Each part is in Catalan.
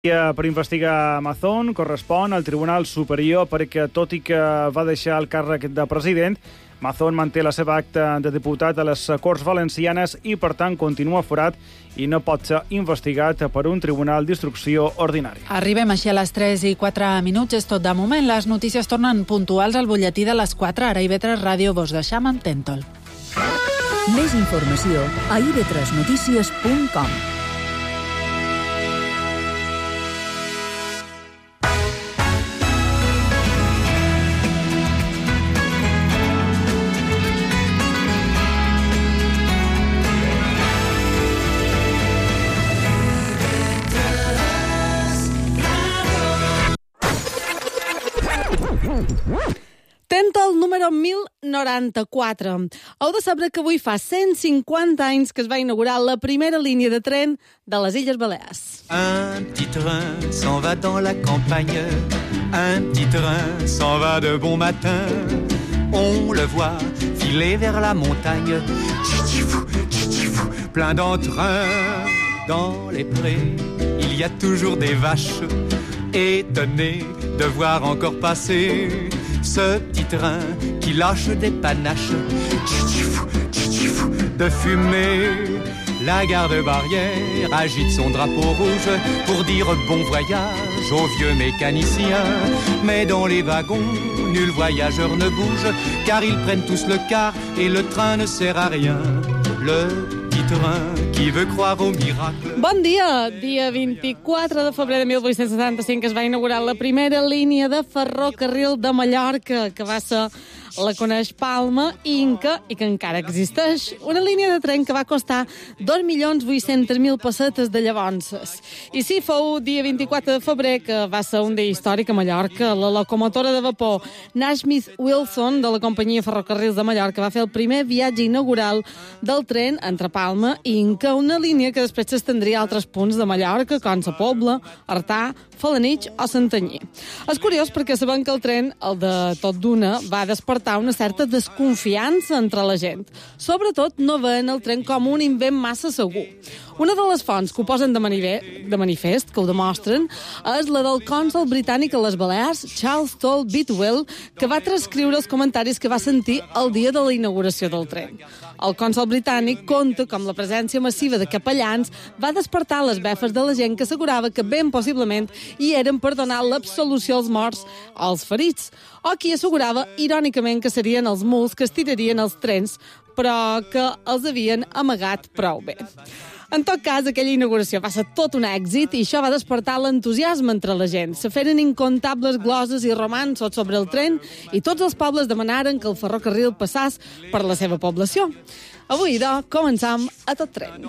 Per investigar Mazón correspon al Tribunal Superior perquè, tot i que va deixar el càrrec de president, Mazón manté la seva acta de diputat a les Corts Valencianes i, per tant, continua forat i no pot ser investigat per un tribunal d'instrucció ordinari. Arribem així a les 3:04. És tot de moment. Les notícies tornen puntuals al butlletí de les 4. Ara IB3 Ràdio vos deixam amb Tentol. Més informació a ib3notícies.com. Tentol número 1094. Heu de saber que avui fa 150 anys que es va inaugurar la primera línia de tren de les Illes Balears. Un petit train s'en va dans la campagne, un petit train s'en va de bon matin, on le voit filer vers la montagne, tchitchifou, plein d'entrain. Dans les prés, il y a toujours des vaches, étonnées de voir encore passer ce petit train qui lâche des panaches, tchitchifou, de fumée. La garde-barrière agite son drapeau rouge pour dire bon voyage aux vieux mécaniciens. Mais dans les wagons, nul voyageur ne bouge, car ils prennent tous le quart et le train ne sert à rien. Le petit train qui veut croire au miracle. Bon dia! Dia 24 de febrer de 1875 es va inaugurar la primera línia de ferrocarril de Mallorca, que va ser, la coneix Palma, Inca, i que encara existeix. Una línia de tren que va costar 2.800.000 pessetes de llavors. I sí, fou dia 24 de febrer, que va ser un dia històric a Mallorca. La locomotora de vapor Nasmith Wilson, de la companyia Ferrocarrils de Mallorca, va fer el primer viatge inaugural del tren entre Palma i Inca, una línia que després s'estendria a altres punts de Mallorca, com Sa Pobla, Artà, Felanitx o Santanyí. És curiós perquè sabem que el tren, el de tot d'una, va despertar una certa desconfiança entre la gent. Sobretot no veien el tren com un invent massa segur. Una de les fonts que ho posen de manifest, que ho demostren, és la del cònsol britànic a les Balears, Charles Toll Bidwell, que va transcriure els comentaris que va sentir el dia de la inauguració del tren. El cònsol britànic conta com la presència massiva de capellans va despertar les befes de la gent que assegurava que ben possiblement hi eren per donar l'absolució als morts o als ferits, o qui assegurava irònicament que serien els muls que estirarien els trens, però que els havien amagat prou bé. En tot cas, aquella inauguració va ser tot un èxit i això va despertar l'entusiasme entre la gent. Se feren incontables gloses i romanços sobre el tren i tots els pobles demanaren que el ferrocarril passàs per la seva població. Avui, doncs, començam a tot tren.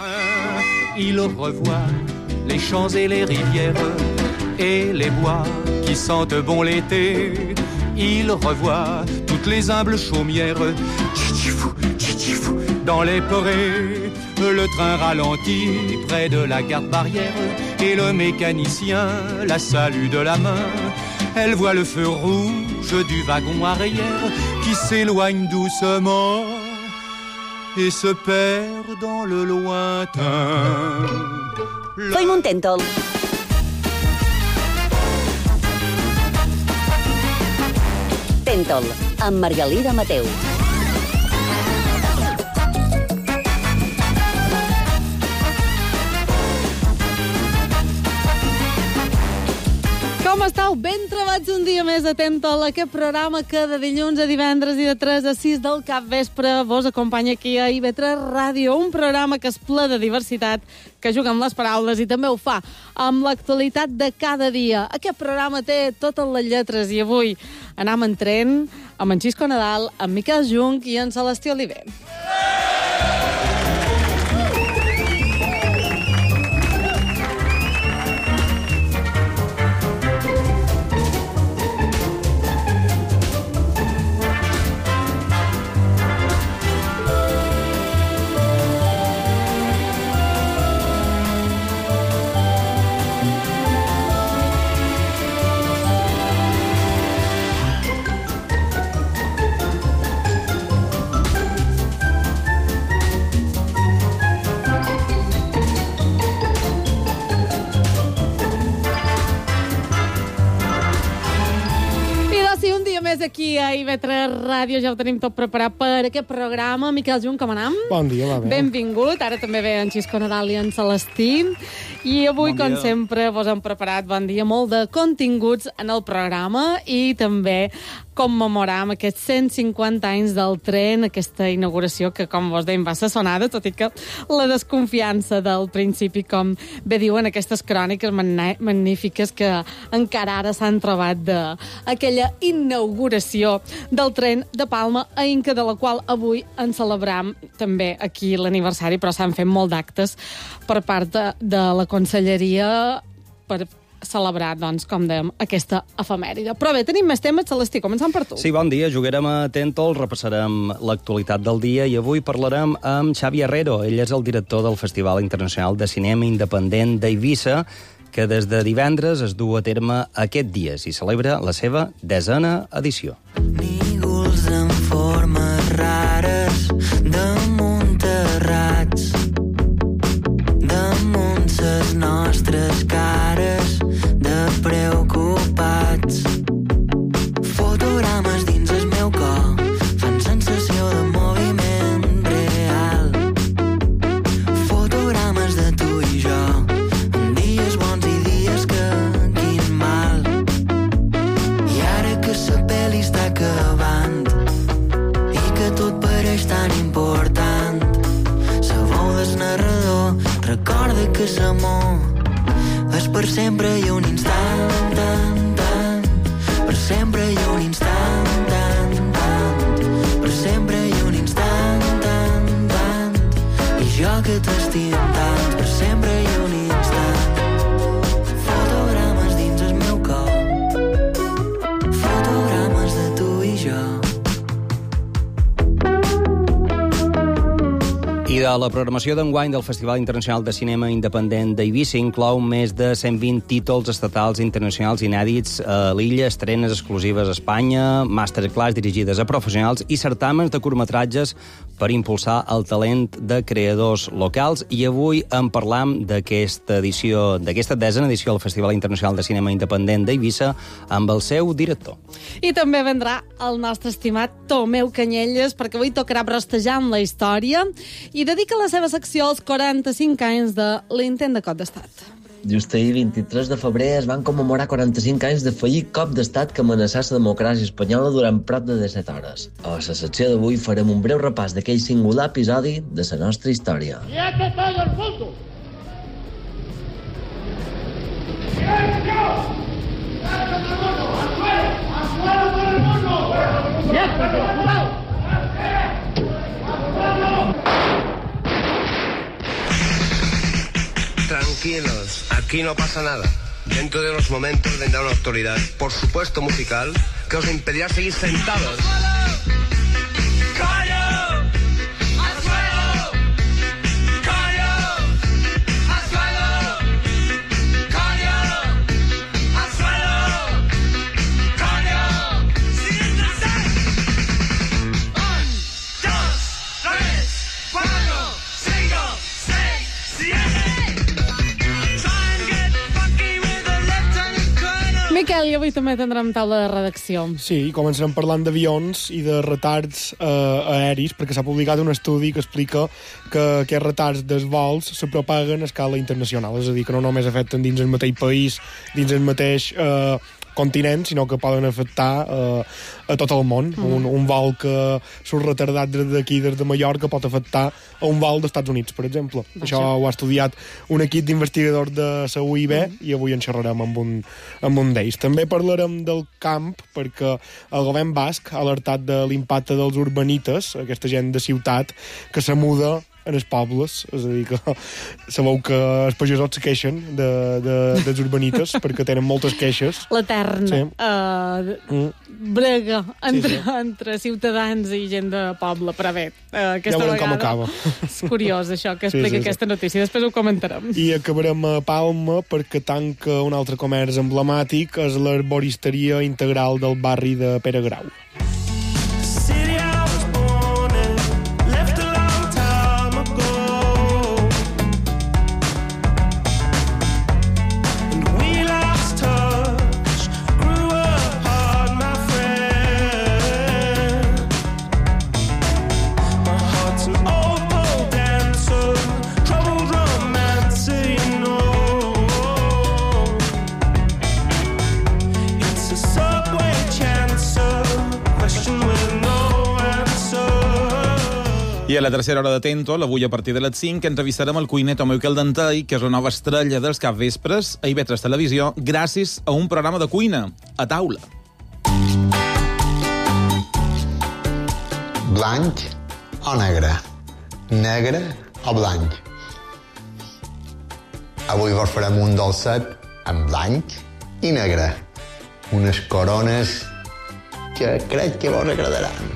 Il revoit les champs et les rivières et les bois qui sentent bon l'été. Il revoit toutes les humbles chaumières, tchitchifou, dans les forêts. Le train ralentit près de la garde-barrière et le mécanicien la salue de la main. Elle voit le feu rouge du wagon arrière qui s'éloigne doucement et se perd dans le lointain. Fem un Tentol. Tentol, amb Margalida Mateu. Com estàu? Ben trobats un dia més a Tentol, aquest programa que de dilluns a divendres i de 3 a 6 del capvespre vos acompanya aquí a IB3 Ràdio, un programa que és ple de diversitat, que juga amb les paraules i també ho fa amb l'actualitat de cada dia. Aquest programa té totes les lletres i avui anam en tren amb en Xisco Nadal, amb Miquel Jung i en Celestí Oliver. Des d'aquí a IB3 Ràdio ja ho tenim tot preparat per aquest programa. Miquel Junt, com anem? Bon dia, va bé. Benvingut. Ara també ve en Xisco Nadal i en Celestí. I avui, com sempre, vos hem preparat, bon dia, molt de continguts en el programa i també commemoram aquests 150 anys del tren, aquesta inauguració que, com vos dèiem, va ser sonada, tot i que la desconfiança del principi, com bé diuen aquestes cròniques magnífiques que encara ara s'han trobat d'aquella inauguració del tren de Palma a Inca, de la qual avui en celebram també aquí l'aniversari, però s'han fet molt d'actes per part de la Conselleria per celebrar, doncs, com dèiem, aquesta efemèride. Però bé, tenim més temes, Celestí, començant per tu. Sí, bon dia, jugarem a Tentol, repassarem l'actualitat del dia i avui parlarem amb Xavi Herrero. Ell és el director del Festival Internacional de Cinema Independent d'Eivissa, que des de divendres es du a terme aquest dia i celebra la seva 10a edició. Nígols en formes rares damunt terrats, damunt ses nostres cares de preocupats. Fotogrames dins el meu cor fan sensació de moviment real. Fotogrames de tu i jo, en dies bons i dies que quin mal. I ara que la pel·li està acabant i que tot pareix tan important, la veu del narrador recorda que l'amor és per sempre i un instant, tant, tant. Per sempre i un instant, tant, tant. Per sempre i un instant, tant, tant. I jo que t'estimo tant, per sempre i un instant. Fotogrames dins el meu cor, fotogrames de tu i jo. I de la programació d'enguany del Festival Internacional de Cinema Independent d'Eivissa inclou més de 120 títols estatals i internacionals inèdits a l'illa, estrenes exclusives a Espanya, masterclass dirigides a professionals i certàmens de curtmetratges per impulsar el talent de creadors locals. I avui en parlam d'aquesta 10a edició del Festival Internacional de Cinema Independent d'Eivissa amb el seu director. I també vendrà el nostre estimat Tomeu Canyelles, perquè avui tocarà brostejant la història i dedica la seva secció als 45 anys de l'intent de cop d'estat. Just ahir, 23 de febrer, es van commemorar 45 anys de fallit cop d'estat que amenaçà la democràcia espanyola durant prop de 17 hores. A la secció d'avui farem un breu repàs d'aquell singular episodi de la nostra història. ¡Quieto todo el mundo! ¡Silencio! ¡Silencio todo el mundo! ¡Al suelo! ¡Al suelo todo el mundo! ¡Quieto, cuidado! ¡Al suelo! Tranquilos, aquí no pasa nada. Dentro de unos momentos vendrá una autoridad, por supuesto musical, que os impedirá seguir sentados. Miquel, i avui també tindrem taula de redacció. Sí, i començarem parlant d'avions i de retards aeris, perquè s'ha publicat un estudi que explica que aquests retards dels vols se propaguen a escala internacional, és a dir, que no només afecten dins el mateix país, dins el mateix continent, sinó que poden afectar a tot el món. Un vol que surt retardat des d'aquí, des de Mallorca, pot afectar a un vol dels Estats Units, per exemple. Això ho ha estudiat un equip d'investigadors de la UIB i avui en xerrarem amb un d'ells. També parlarem del camp, perquè el govern basc ha alertat de l'impacte dels urbanites, aquesta gent de ciutat, que se muda en els pobles, és a dir, que sabeu que els pagesos se queixen dels urbanites perquè tenen moltes queixes. L'eterna brega entre ciutadans i gent de poble, però bé, aquesta ja vegada com acaba. És curiós això que explica aquesta notícia, després ho comentarem. I acabarem a Palma perquè tanca un altre comerç emblemàtic, és l'arboristeria integral del barri de Pere Grau. I a la tercera hora de Tentol, avui a partir de les 5, entrevistarem el cuiner Tomeu Caldentei, que és la nova estrella dels capvespres a IB3 Televisió, gràcies a un programa de cuina, A Taula. Blanc o negre? Negre o blanc? Avui vos farem un dolcet en blanc i negre. Unes corones que crec que vos agradaran.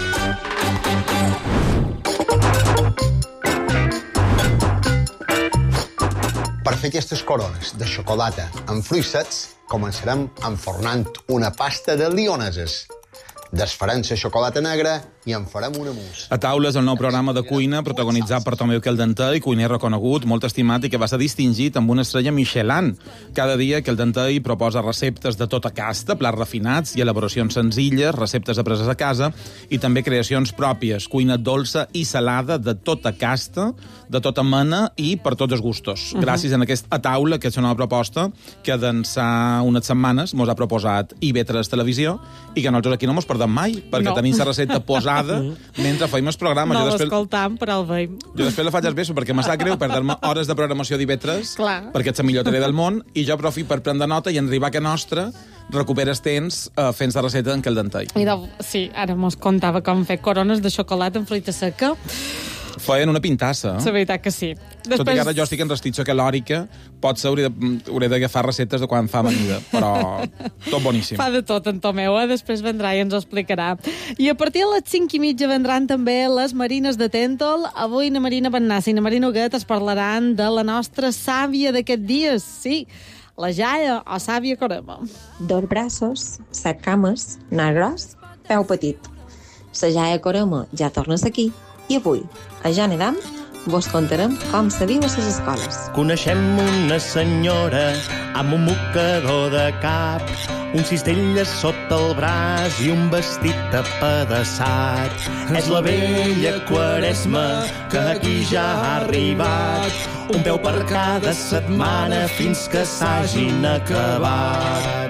Per fer aquestes corones de xocolata amb fruits secs, començarem enfornant una pasta de lioneses. Desfarem la xocolata negra i en farem una mousse. A Taula és el nou programa de cuina protagonitzat per Tomeu Caldentei, cuiner reconegut, molt estimat i que va ser distingit amb una estrella Michelin. Cada dia Caldentei proposa receptes de tota casta, plats refinats i elaboracions senzilles, receptes apreses a casa i també creacions pròpies, cuina dolça i salada de tota casta, de tota mena i per tots els gustos. Gràcies a aquest A Taula, que és una nova proposta que d'ençà unes setmanes mos ha proposat IB3 Televisió i que nosaltres aquí no mos perdem mai, perquè tenim la recepta posada mentre feim el programa. No l'escoltam, però el veiem. Jo després la faig al vespre, perquè me sap greu perdre-me hores de programació d'IB3, perquè ets la millor tele del món, i jo aprofito per prendre nota i en arribar a nostra recuperes temps fent la recepta d'en Caldentei. Sí, ara mos contava com fer corones de xocolata amb fruita seca. Feien una pintassa. La veritat que sí. Tot i que ara jo estic en restricció calòrica, potser hauré d'agafar receptes de quan fa amanida, però tot boníssim. Fa de tot, en Tomeu, després vendrà i ens ho explicarà. I a partir de les 5:30 vendran també les Marines de Tentol. Avui na Marina Bennassa i na Marina Huguet es parlaran de la nostra sàvia d'aquest dies, sí, la jaia o sàvia corema. Dos braços, 7 cames, nas gros, peu petit. La jaia corema ja torna aquí i avui, a Ja Nedam, vos contarem com se viu a les escoles. Coneixem una senyora amb un mocador de cap, un cistell sota el braç i un vestit apedaçat. És la vella Quaresma que aquí ja ha arribat, un peu per cada setmana fins que s'hagin acabat.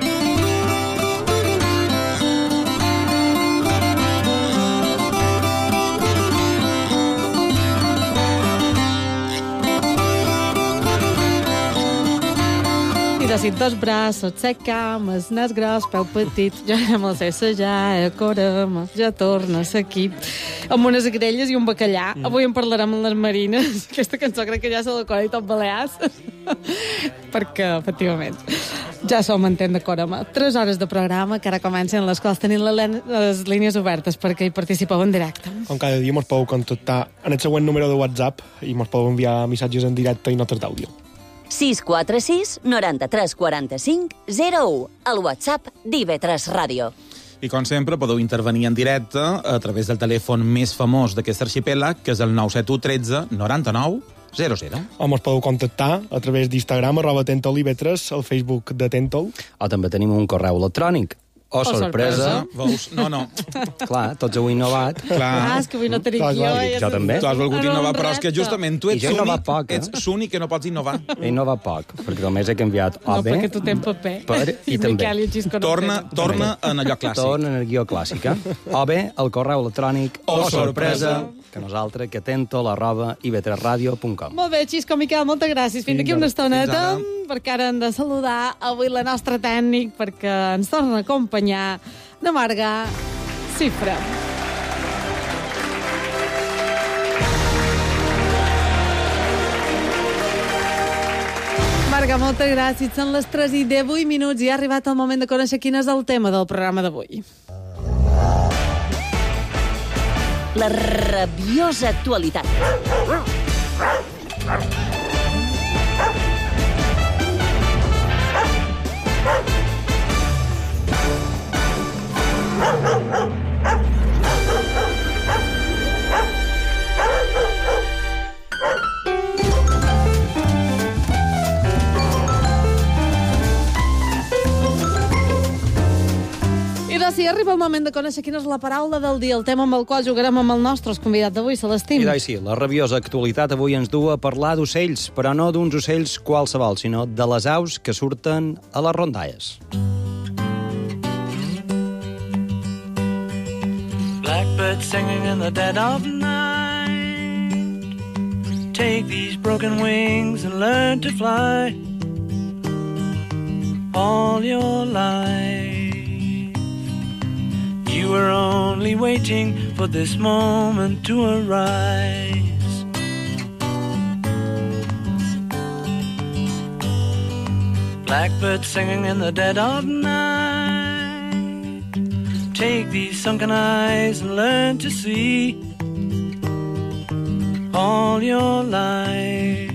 I de 2 braços, 7 cames, nas gros, peu petit, ja me la sé, ja corema, ja tornes aquí. Amb unes grelles i un bacallà. Avui en parlarem amb les Marines. Aquesta cançó crec que ja se la cora i tot balears. Perquè, efectivament, ja som en temps de corema. 3 hores de programa que ara comencen les quals tenim les línies obertes perquè hi participeu en directe. Com cada dia mos podeu contactar en el següent número de WhatsApp i mos podeu enviar missatges en directe i notes d'àudio. 646 93 45 01, el WhatsApp d'IB3 Ràdio. I com sempre podeu intervenir en directe a través del telèfon més famós d'aquest arxipèlag, que és el 971 13 99 00. O mos podeu contactar a través d'Instagram @TentolIB3, al Facebook de Tentol. O també tenim un correu electrònic. O sorpresa. Veus? No. Clar, tots heu innovat. Clar, és que avui no tenim Jo també. Tu has volgut innovar, però és que justament tu ets l'únic que no pots innovar. He innovat poc, perquè només he canviat No, perquè tu tens paper. I també. Torna en allò clàssic. Torna en el guió clàssic. O bé, el correu electrònic o sorpresa, que nosaltres, que tentol@ib3radio.com. Molt bé, Xisco, Miquel, moltes gràcies. Fins d'aquí una estoneta, perquè ara hem de saludar avui la nostra tècnic, perquè ens torna a acompanyar de Marga Cifra. Marga, moltes gràcies. Són les 3:18 i ha arribat el moment de conèixer quin és el tema del programa d'avui. La rabiosa actualitat. I doncs sí, arriba el moment de conèixer quina és la paraula del dia, el tema amb el qual jugarem amb el nostre convidat d'avui, Celestí. I doncs sí, la rabiosa actualitat avui ens du a parlar d'ocells, però no d'uns ocells qualsevol, sinó de les aus que surten a les rondalles. Blackbird singing in the dead of night. Take these broken wings and learn to fly all your life. You were only waiting for this moment to arise. Blackbird singing in the dead of night. Take these sunken eyes and learn to see all your life.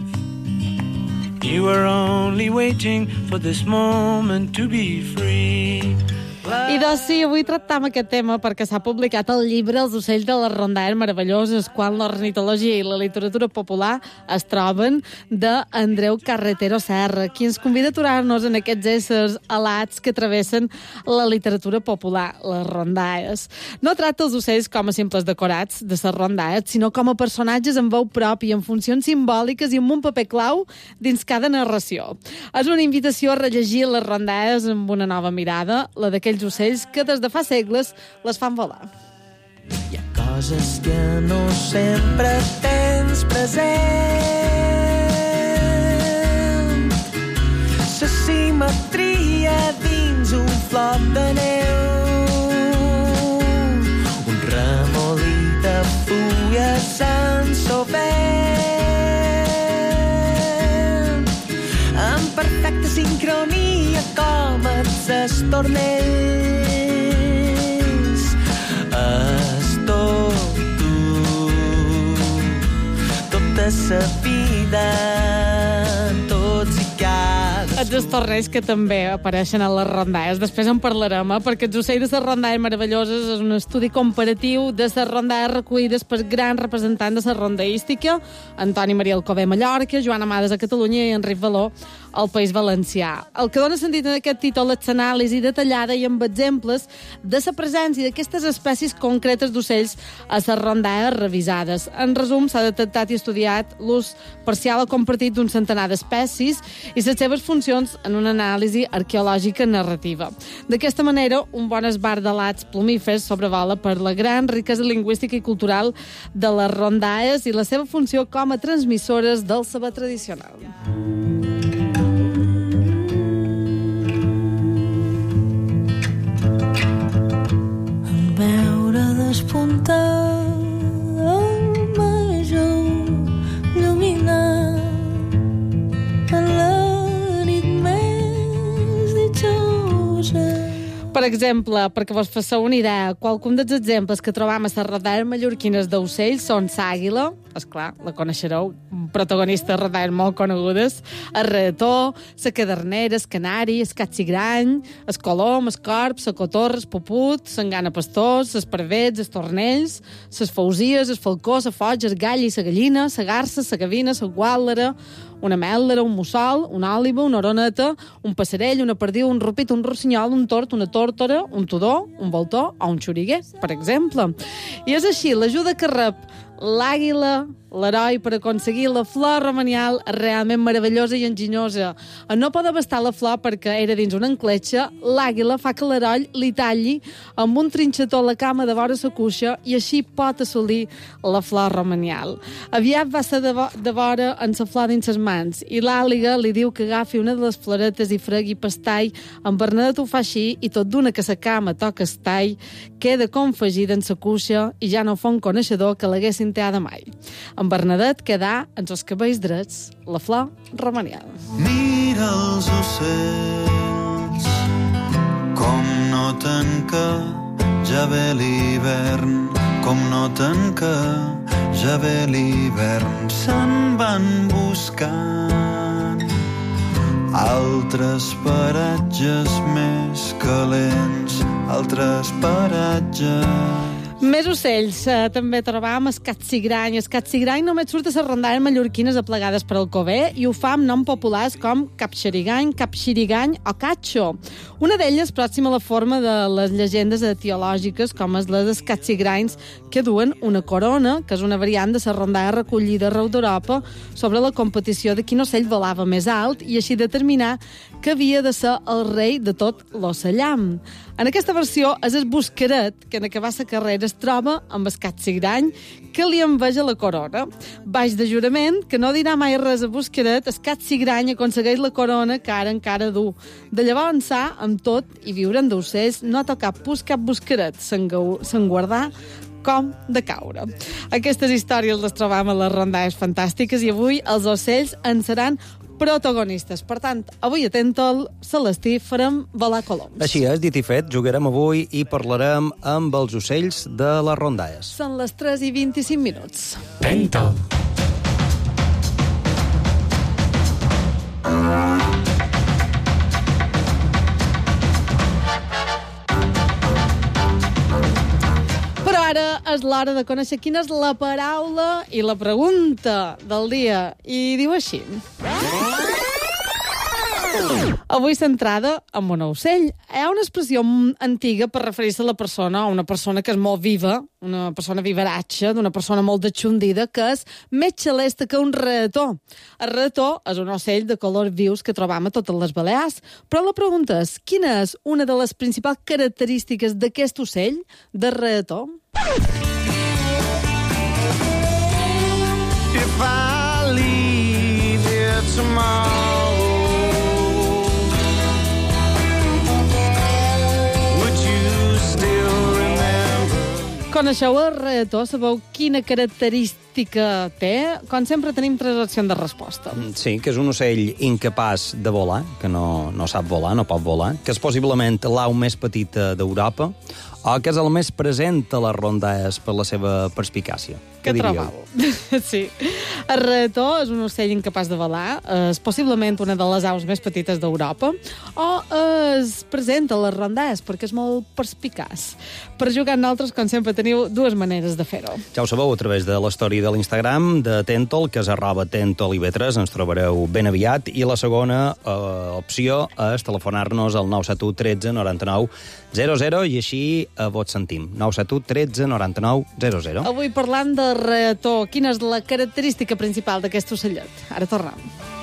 You were only waiting for this moment to be free. I doncs sí, avui tractam aquest tema perquè s'ha publicat el llibre Els ocells de les rondalles meravelloses, quan l'ornitologia i la literatura popular es troben, d'Andreu Carretero Serra, qui ens convida a aturar-nos en aquests éssers alats que travessen la literatura popular, les rondalles. No tracta els ocells com a simples decorats de les rondalles, sinó com a personatges amb veu pròpia, amb funcions simbòliques i amb un paper clau dins cada narració. És una invitació a rellegir les rondalles amb una nova mirada, la d'aquells ocells que des de fa segles les fan volar. Hi ha coses que no sempre tens present. La simetria dins un floc de neu, un remolí de fulles sense vent, en perfecta sincronia com els estornells. És tot tu, tota sa vida, tots i cada. Els estornells que també apareixen a les rondalles. Després en parlarem, perquè els ocells de les rondalles meravelloses és un estudi comparatiu de les rondalles recollides per grans representants de la rondaística, Antoni Maria Alcover a Mallorca, Joan Amades a Catalunya i Enric Való al País Valencià. El que dona sentit en aquest títol és l'anàlisi detallada i amb exemples de la presència d'aquestes espècies concretes d'ocells a les rondalles revisades. En resum, s'ha detectat i estudiat l'ús parcial o compartit d'un centenar d'espècies i les seves funcions en una anàlisi arqueològica narrativa. D'aquesta manera, un bon esbart d'alats plumífers sobrevola per la gran riquesa lingüística i cultural de les rondalles i la seva funció com a transmissores del saber tradicional. Veure despuntar el major lluminat en la nit més ditjosa. Per exemple, perquè vos fasseu una idea, qualcun dels exemples que trobam a les rondalles mallorquines d'ocells són l'àguila, esclar, la coneixereu, protagonista de rondalles molt conegudes, el redetó, la cadernera, el canari, el capsigrany, el colom, el corb, la cotorra, el puput, l'engana pastors, els parvets, els tornells, les fausies, el falcó, la foig, el gall i la gallina, la garça, la gavina, la guàtlera, una mèldera, un mussol, una òliba, una oroneta, un passarell, una perdiu, un rupit, un rossinyol, un tort, una tórtora, un tudor, un voltor o un xoriguer, per exemple. I és així, l'ajuda que rep l'àguila, l'heroi, per aconseguir la flor romanial és realment meravellosa i enginyosa. En no poder bastar la flor perquè era dins una encletxa, l'àguila fa que l'heroi li talli amb un trinxetó la cama de vora sa cuixa i així pot assolir la flor romanial. Aviat va ser de vora en sa flor dins ses mans i l'àliga li diu que agafi una de les floretes i fregui pastall. En Bernadet ho fa així i tot d'una que sa cama toca estall queda confegida en sa cuixa i ja no fa un coneixedor que l'haguessin teada mai. En Bernadet quedà en els cabells drets la flor romanial. Mira els ocells com noten que ja ve l'hivern, com noten que ja ve l'hivern. Se'n van buscant altres paratges més calents, altres paratges. Més ocells, també trobam el capsigrany. El capsigrany només surt a les rondalles mallorquines aplegades per Alcover i ho fa amb noms populars com capxarigany, capxirigany o catxo. Una d'elles pròxima a la forma de les llegendes etiològiques, com és la dels capsigranys, que duen una corona, que és una variant de la rondalla recollida arreu d'Europa sobre la competició de quin ocell volava més alt i així determinar que havia de ser el rei de tot l'ocellam. En aquesta versió és el Busqueret, que en acabar la carrera es troba amb el Catxigrany, que li enveja la corona. Baix de jurament que no dirà mai res a Busqueret, el Catxigrany aconsegueix la corona que ara encara du. De llavors ençà, amb tot, i viure'n d'ocells, no ha tocat pus cap Busqueret, se'n guardà com de caure. Aquestes històries les trobam a les rondalles fantàstiques i avui els ocells en seran protagonistes. Per tant, avui a Tentol, Celestí, farem volar coloms. Així és, dit i fet, jugarem avui i parlarem amb els ocells de les rondalles. Són les 3:25 minuts. Tentol. Ara és l'hora de conèixer quina és la paraula i la pregunta del dia. I diu així. Avui centrada en un ocell. Hi ha una expressió antiga per referir-se a la persona, a una persona que és molt viva, una persona vivaratxa, d'una persona molt detxundida, que és més xalesta que un reató. El reató és un ocell de colors vius que trobam a totes les Balears. Però la pregunta és, quina és una de les principals característiques d'aquest ocell, de reató? If I leave here tomorrow, would you still remember? Coneixeu el reató? Sabeu quina característica té? Com sempre tenim 3 opcions de resposta. Sí, que és un ocell incapaç de volar, que no sap volar, no pot volar, que és possiblement l'au més petita d'Europa, o que és el més present a les rondalles per la seva perspicàcia. Què trobau? Sí. El reató és un ocell incapaç de volar, és possiblement una de les aus més petites d'Europa, o es present a les rondalles perquè és molt perspicaç. Per jugar amb nosaltres, com sempre, teniu 2 maneres de fer-ho. Ja ho sabeu, a través de l'història de l'Instagram de Tentol, que és @TentolIV3, ens trobareu ben aviat, i la segona opció és telefonar-nos al 971 13 99 00 i així vos sentim. 971 13 99 00. Avui parlant de reató, quina és la característica principal d'aquest ocellet? Ara tornem.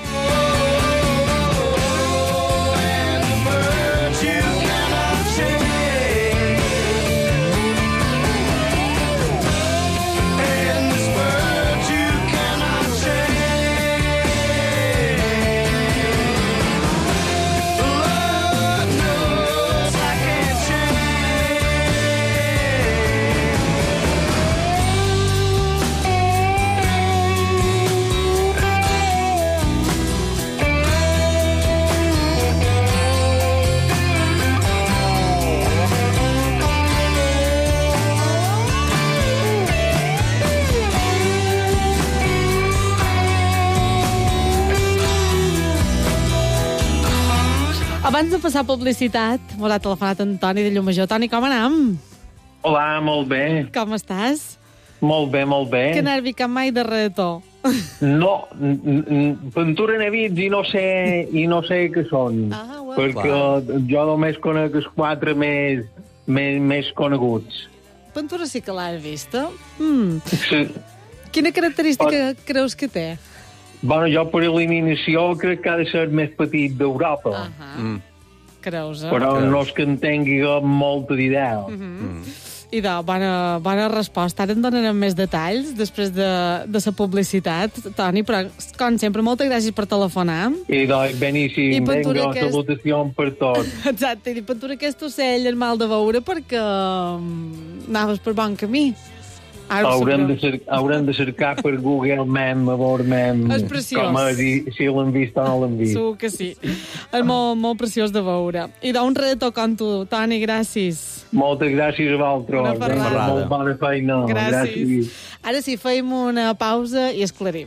Abans de passar publicitat, m'ho ha telefonat en Toni de Llumajor. Toni, com anem? Hola, molt bé. Com estàs? Molt bé, molt bé. Que nervi, cap mai de reató. No, pintura n'he vist i no sé què són. Perquè jo només conec els 4 més coneguts. Pintura sí que l'has vista? Sí. Quina característica creus que té? Bueno, jo per eliminació crec que ha de ser el més petit d'Europa. Creus, Però no és que en tingui molta d'idea. I bona resposta. Ara en donarem més detalls després de la publicitat, Toni, però, com sempre, moltes gràcies per telefonar. I beníssim, vinga, salutació per tot. Exacte, i pintura aquest ocell és mal de veure perquè anaves per bon camí. Haurem de cercar per Google Maps, a veure com si l'han vist o no l'han vist. Segur que sí. És molt, molt preciós de veure. I d'un reto com tu, Toni, gràcies. Moltes gràcies a vosaltres. Molt bona feina. Gràcies. Ara sí, feim una pausa i esclarim.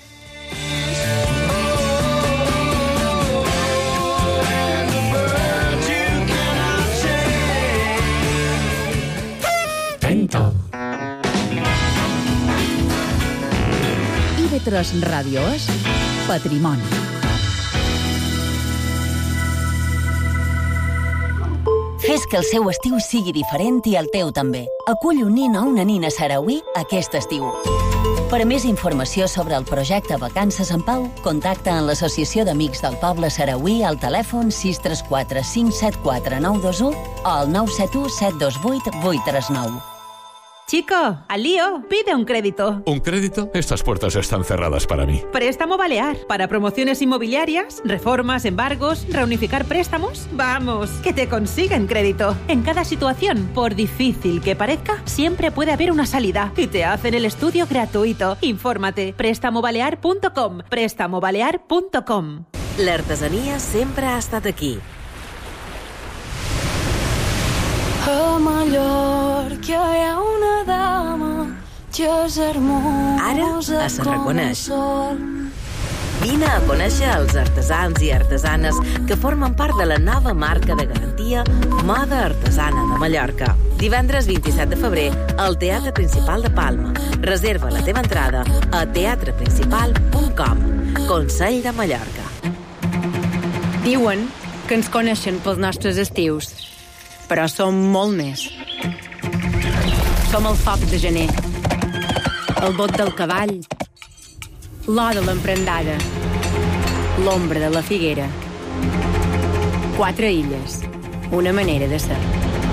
Tentol. IB3 Ràdio és Patrimoni. Fes que el seu estiu sigui diferent i el teu també. Acull un nin o una nina sarauí aquest estiu. Per a més informació sobre el projecte Vacances en Pau, contacta amb l'Associació d'Amics del Poble Sarauí al telèfon 634 574 921 o al 971 728 839. Chico, al lío, pide un crédito. ¿Un crédito? Estas puertas están cerradas para mí. Préstamo Balear. Para promociones inmobiliarias, reformas, embargos, reunificar préstamos. Vamos, que te consiguen crédito. En cada situación, por difícil que parezca, siempre puede haber una salida. Y te hacen el estudio gratuito. Infórmate. Prestamobalear.com. Prestamobalear.com. L'artesania sempre ha estat aquí. A Mallorca hi ha una dama que és hermosa. Ara es reconeix. Vine a conèixer els artesans i artesanes que formen part de la nova marca de garantia Moda Artesana de Mallorca. Divendres 27 de febrer al Teatre Principal de Palma. Reserva la teva entrada a teatreprincipal.com. Consell de Mallorca. Diuen que ens coneixen pels nostres estius, però som molt més. Som el foc de gener, el bot del cavall, l'or de l'emprendada, l'ombra de la figuera. 4 illes, una manera de ser.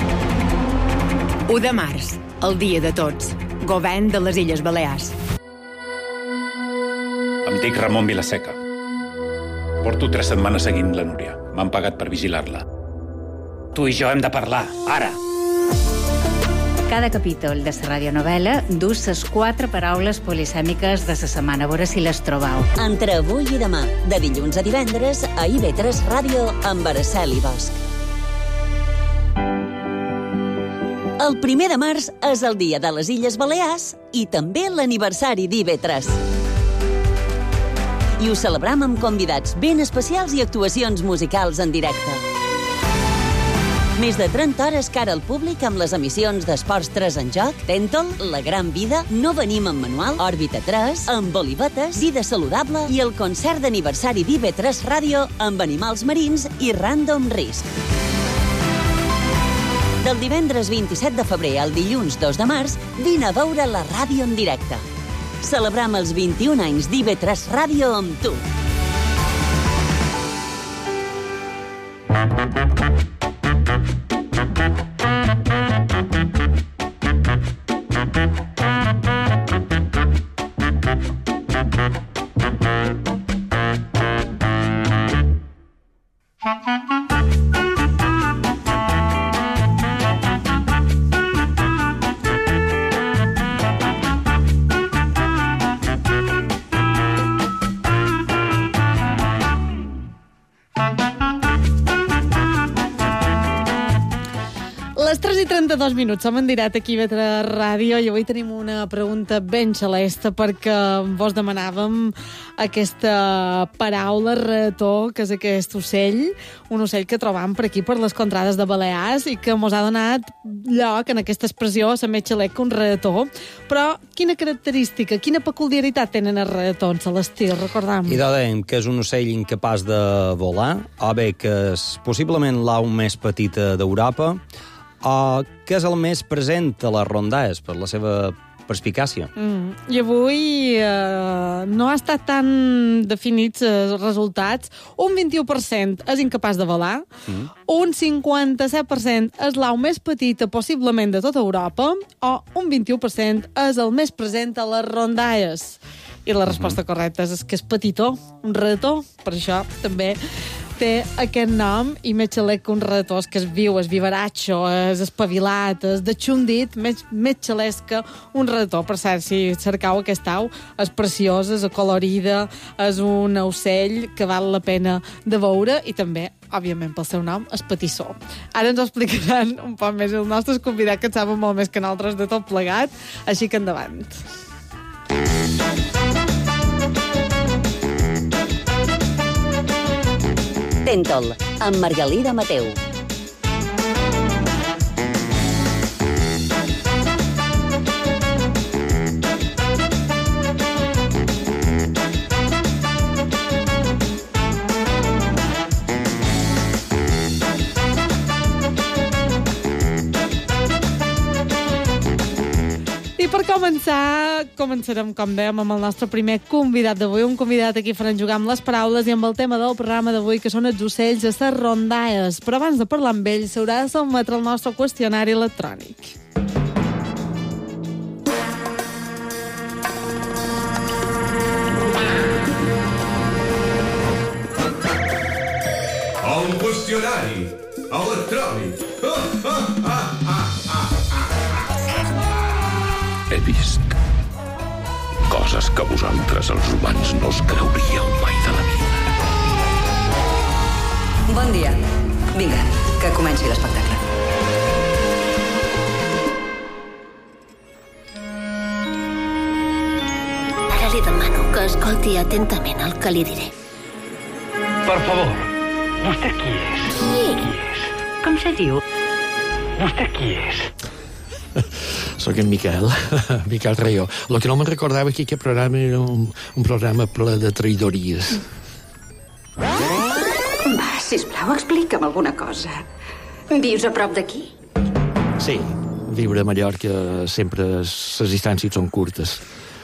1 de març, el dia de tots, govern de les Illes Balears. Em dic Ramon Vilaseca. Porto 3 setmanes seguint la Núria. M'han pagat per vigilar-la. Tu i jo hem de parlar, ara. Cada capítol de la radionovel·la dus les 4 paraules polisèmiques de la setmana. A veure si les trobeu. Entre avui i demà, de dilluns a divendres, a IB3 Ràdio amb Araceli Bosch. El 1 de març és el dia de les Illes Balears i també l'aniversari d'IB3. I ho celebram amb convidats ben especials i actuacions musicals en directe. Més de 30 hores cara al públic amb les emissions d'Esports 3 en joc, Tèntol, La Gran Vida, No venim amb manual, Òrbita 3, amb Olivetes, Vida Saludable i el concert d'aniversari d'IB3 Ràdio amb animals marins i Random Risk. Del divendres 27 de febrer al dilluns 2 de març, vine a veure la ràdio en directe. Celebram els 21 anys d'IB3 Ràdio amb tu. Les 3 i 32 minuts, som en directe aquí a IB3 Ràdio i avui tenim una pregunta ben xalesta perquè vos demanàvem aquesta paraula reató, que és aquest ocell, un ocell que trobam per aquí per les contrades de Balears i que mos ha donat lloc en aquesta expressió a més xalec que un reató. Però quina característica, quina peculiaritat tenen els reatons a l'estil, recordam? I dèiem que és un ocell incapaç de volar, o bé que és possiblement l'au més petita d'Europa, o que és el més present a les rondades per la seva perspicàcia. I avui no ha estat tan definits els resultats. Un 21% és incapaç de volar, un 57% és l'au més petita possiblement de tota Europa, o un 21% és el més present a les rondalles. I la resposta correcta és que és petitó, un reató, per això també té aquest nom, i més xalec que un reató, que és viu, és vivaratxo, és espavilat, és de xundit, més xalès que un reató. Per cert, si cercau aquest au, és preciosa, és acolorida, és un ocell que val la pena de veure, i també, òbviament, pel seu nom, és petissó. Ara ens ho explicaran un poc més els nostres convidats, que en saben molt més que nosaltres de tot plegat, així que endavant. Tèntol, amb Margalida Mateu. Per començar, començarem, com dèiem, amb el nostre primer convidat d'avui. Un convidat aquí farem jugar amb les paraules i amb el tema del programa d'avui, que són els ocells a les rondalles. Però abans de parlar amb ell, s'haurà de sotmetre el nostre qüestionari electrònic. Un qüestionari electrònic. He vist coses que vosaltres, els humans, no us creuríeu mai de la vida. Bon dia. Vinga, que comenci l'espectacle. Ara li demano que escolti atentament el que li diré. Per favor, vostè qui és? Qui és? Com se diu? Vostè qui és? Soc en Miquel, Miquel Rayó. Lo que no me'n recordava que aquest programa era un programa ple de traïdories. Va, sisplau, explica'm alguna cosa. Vius a prop d'aquí? Sí, viure a Mallorca sempre les distàncies són curtes.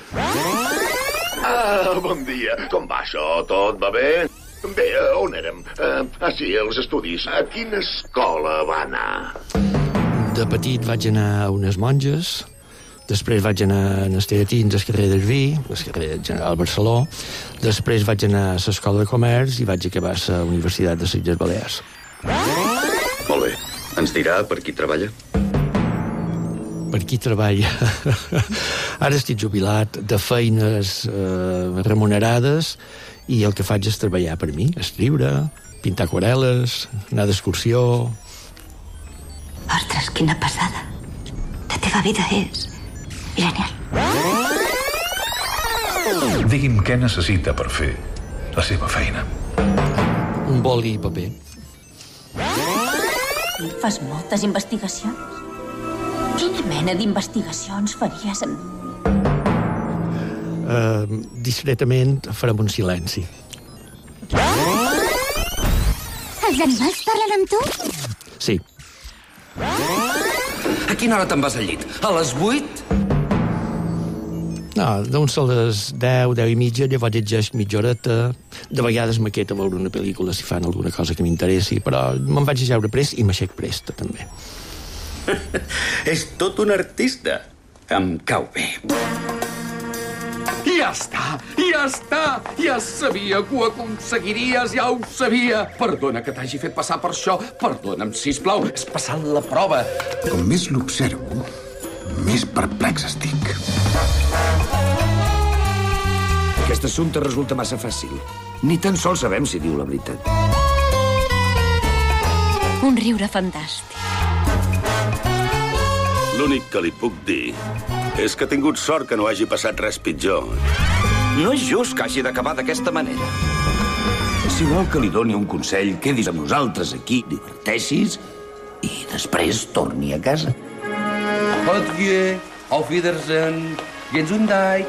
Bon dia. Com va això? Tot va bé? Bé, on érem? Sí, als estudis. A quina escola va anar? De petit vaig anar a unes monges, després vaig anar a Esteatins al carrer del Vi, al carrer General Barceló, després vaig anar a l'Escola de Comerç i vaig acabar a la Universitat de les Illes Balears. Molt bé. Ens dirà per qui treballa? Per qui treballa? Ara estic jubilat de feines remunerades i el que faig és treballar per mi, escriure, pintar aquarel·les, anar d'excursió. Ostres, quina passada. La teva vida és genial. Digui'm què necessita per fer la seva feina. Un boli i paper. Fas moltes investigacions? Quina mena d'investigacions faries amb... Discretament farem un silenci. Els animals parlen amb tu? Sí. A quina hora te'n vas al llit? A les 8? No, doncs a les 10, 10 i mitja, llavors llegeix mitja horeta. De vegades me quedo a veure una pel·lícula si fan alguna cosa que m'interessi, però me'n vaig a jeure prest i m'aixec prest, també. És tot un artista. Em cau bé. Ja està, ja està! Ja sabia que ho aconseguiries, ja ho sabia! Perdona que t'hagi fet passar per això. Perdona'm, sisplau, has passat la prova. Com més l'observo, més perplex estic. Aquest assumpte resulta massa fàcil. Ni tan sols sabem si diu la veritat. Un riure fantàstic. L'únic que li puc dir és que ha tingut sort que no hagi passat res pitjor. No és just que hagi d'acabar d'aquesta manera. Si vol que li doni un consell, quedis amb nosaltres aquí, diverteixis i després torni a casa. Adieu, auf Wiedersehen, Gesundheit.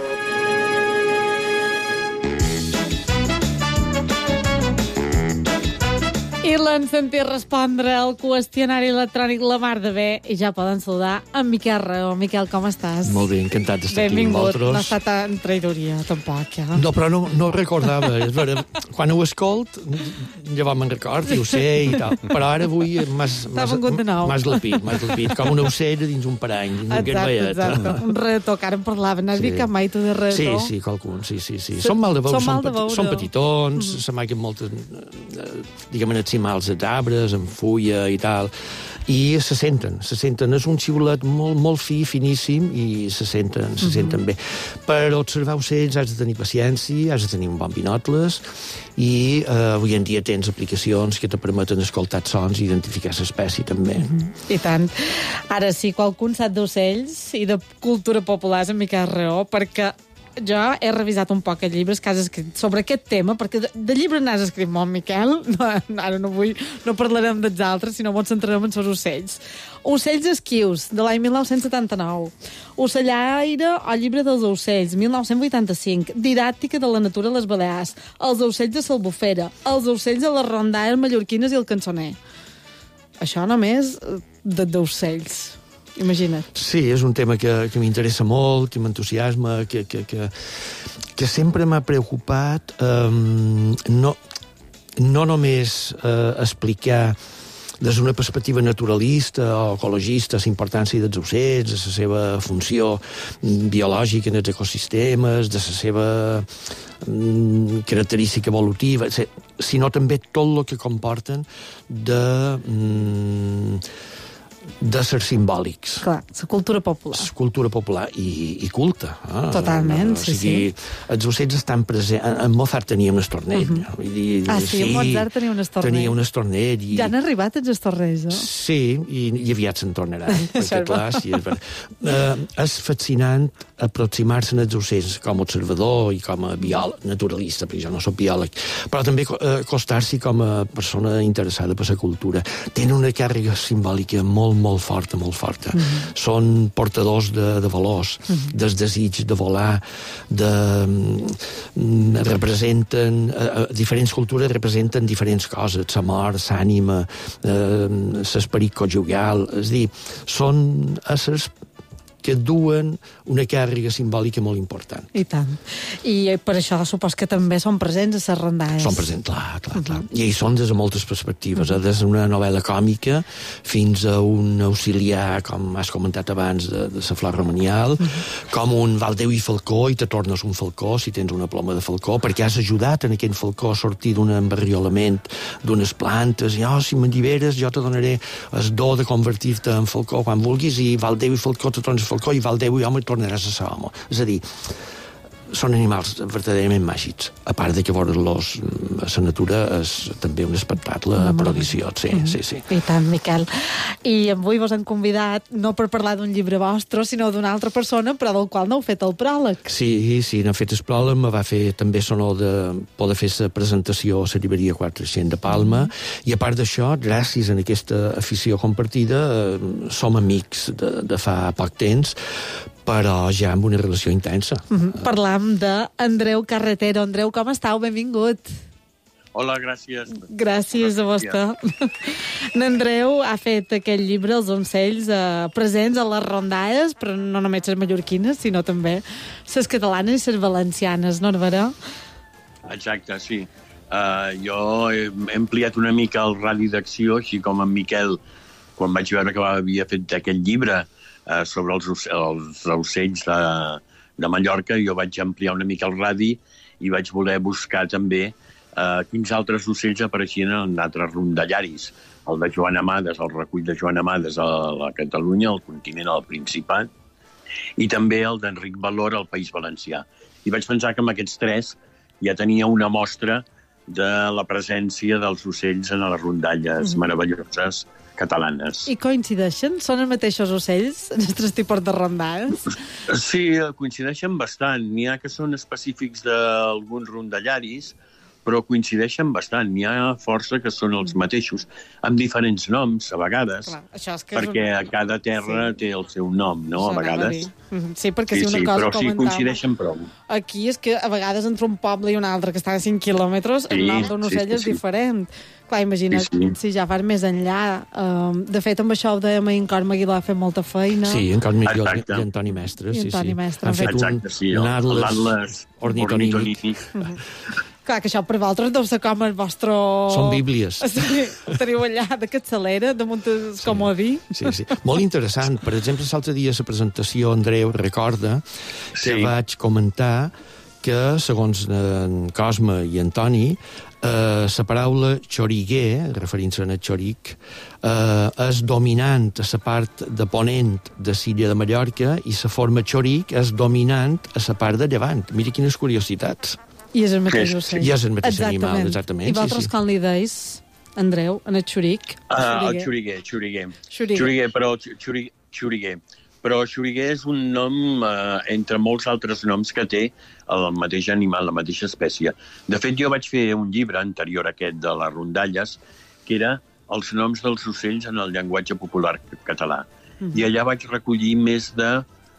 I l'han sentit respondre al qüestionari electrònic la mar de bé i ja poden saludar en Miquel Raó. Miquel, com estàs? Molt bé, encantat d'estar aquí amb vosaltres. vosaltres. No està tan traïdoria, tampoc, ja. No, però no recordava. És vera, quan ho escolt, llavors me'n record i ho sé i tal. Però ara avui m'has lapit, com un ocell dins un parany, dins un garbellet. Exacte, un reto, que ara en parlava. N'has dit cap mai tu de reto? Sí, qualcun, sí. Són mal de veure, són petitons, s'amaguen moltes, diguem, mals als arbres, amb fulla i tal, i se senten. És un xiulet molt fi, finíssim, i se senten bé. Per observar ocells has de tenir paciència, has de tenir un bon binocles, i avui en dia tens aplicacions que te permeten escoltar sons i identificar l'espècie, també. I tant. Ara sí, qualcun sap d'ocells i de cultura popular és en Miquel Raó, perquè jo he revisat un poc els llibres que has escrit sobre aquest tema, perquè de llibres n'has escrit molt, Miquel. Ara no parlarem dels altres, sinó ens centrarem en els ocells. Ocells esquius, de l'any 1979. Ocellaire o llibre dels ocells, 1985. Didàctica de la natura a les Balears. Els ocells de l'Albufera. Els ocells a les rondalles mallorquines i el cançoner. Això només d'ocells. imagina't. Sí, és un tema que m'interessa molt, que m'entusiasma, que sempre m'ha preocupat no només explicar des d'una perspectiva naturalista o ecologista la importància dels ocells, de la seva funció biològica en els ecosistemes, de la seva característica evolutiva, sinó també tot el que comporten d'éssers simbòlics. Clar, la cultura popular. La cultura popular i culta. Totalment, sí. Els ocells estan presents. En Mozart tenia un estornell. Sí, en Mozart tenia un estornell. Tenia un estornell. Ja han arribat els estornells, no? Sí, i aviat se'n tornaran. Perquè, clar, sí, és fascinant aproximar-se als ocells com a observador i com a biòleg, naturalista, perquè jo no soc biòleg, però també acostar-s'hi com a persona interessada per la cultura. Tenen una càrrega simbòlica molt forta. Són portadors de valors, del desig de volar, representen, diferents cultures representen diferents coses, la mort, l'ànima, l'esperit conjugal, és a dir, són éssers que duen una càrrega simbòlica molt important. I tant. I per això supos que també són presents a les rondalles. Són presents, clar. I hi són des de moltes perspectives, des d'una novel·la còmica fins a un auxiliar, com has comentat abans, de la flor romanial, com un Valdeu i falcó, i te tornes un falcó si tens una ploma de falcó, perquè has ajudat en aquell falcó a sortir d'un embarriolament d'unes plantes, i si m'alliberes jo te donaré el do de convertir-te en falcó quan vulguis, i Valdeu i falcó te tornes falcó, i Valdeu i home i tornaràs a ser home. És a dir, són animals verdaderament màgics, a part de que veure-los a la natura és també un espectacle prodigiós. Sí. I tant, Miquel. I avui vos han convidat no per parlar d'un llibre vostre, sinó d'una altra persona, però del qual no heu fet el pròleg. Sí, n'he fet el pròleg, me va fer també sonor de poder fer la presentació a la llibreria 400 de Palma, i a part d'això, gràcies a aquesta afició compartida, som amics de fa poc temps, però ja amb una relació intensa. Parlam d'Andreu Carretero. Andreu, com estàu? Benvingut. Hola, gràcies. Gràcies a vostè. N'Andreu ha fet aquest llibre, Els ocells, presents a les rondalles, però no només les mallorquines, sinó també les catalanes i les valencianes, no, Vera? Exacte, sí. Jo he ampliat una mica el radi d'acció, així com en Miquel, quan vaig veure que havia fet aquest llibre sobre els ocells de Mallorca, jo vaig ampliar una mica el radi i vaig voler buscar també quins altres ocells apareixien en altres rondallaris. El de Joan Amades, el recull de Joan Amades a la Catalunya, al continent, al Principat, i també el d'Enric Valor al País Valencià. I vaig pensar que amb aquests tres ja tenia una mostra de la presència dels ocells en les rondalles meravelloses catalanes. I coincideixen? Són els mateixos ocells, els altres tipus de rondalles? Sí, coincideixen bastant. N'hi ha que són específics d'alguns rondallaris, però coincideixen bastant. N'hi ha força que són els mateixos, amb diferents noms, a vegades, clar, això és que perquè a cada terra té el seu nom, no?, a vegades. Sí, perquè si una cosa però sí, coincideixen prou. Aquí és que a vegades entre un poble i un altre que està a 5 quilòmetres, el nom d'un ocell és diferent. Clar, imagina't, si ja fas més enllà. De fet, amb això ho dèiem, en Carme Aguilar ha fet molta feina. Sí, en Carme Aguilar i Antoni Mestre. I Antoni Mestre. Han fet un atles ornitonímic. Clar, que això per vosaltres deu ser com el vostre... Són bíblies. Sí, teniu allà de capçalera, damunt el comodí. Sí. Molt interessant. Per exemple, l'altre dia a la presentació, Andreu recorda que vaig comentar que, segons en Cosme i Antoni, la paraula xoriguer, referint-se al xoric, és dominant a la part de ponent de l'illa de Mallorca i la forma xoric és dominant a la part de llevant. Mira quines curiositats. I és el mateix ocell. I és el mateix animal, exactament. I vosaltres com li deis, Andreu, en el xoric? El xoriguer, però xoriguer. Però xoriguer és un nom entre molts altres noms que té el mateix animal, la mateixa espècie. De fet, jo vaig fer un llibre anterior a aquest de les rondalles, que era els noms dels ocells en el llenguatge popular català. I allà vaig recollir més de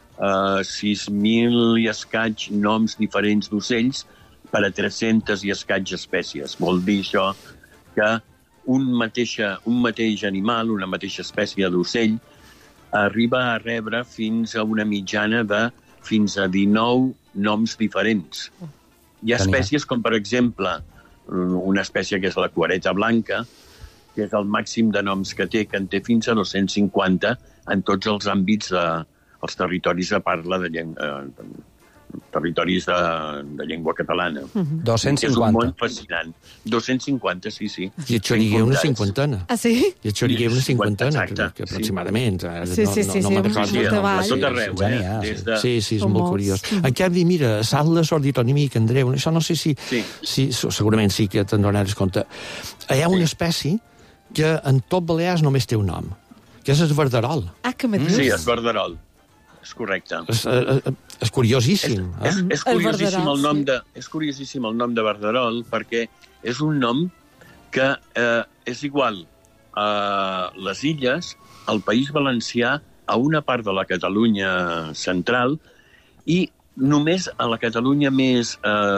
6.000 i escaig noms diferents d'ocells per a 300 i escaig espècies. Vol dir això que un mateix animal, una mateixa espècie d'ocell, arriba a rebre fins a una mitjana de fins a 19 noms diferents. Hi ha espècies com, per exemple, una espècie que és la cuareta blanca, que és el màxim de noms que en té fins a 250 en tots els àmbits dels territoris de parla de llengua, territoris de llengua catalana. 250. És un món fascinant. 250, sí. I et xorigué una cinquantena. Ah, sí? I et xorigué una cinquantena, que aproximadament. Sí, no me'n recordo. A tot arreu, Sí, és molt curiós. En canvi, mira, a Salles, Ornitonímic, Andreu, això no sé si segurament sí que te'n donaràs compte. Hi ha una espècie que en tot Balears només té un nom, que és el verderol. Ah, que me dius? Sí, el verderol. És correcte. És curiosíssim. És curiosíssim el nom de verderol perquè és un nom que és igual a les illes, al País Valencià, a una part de la Catalunya central i només a la Catalunya més,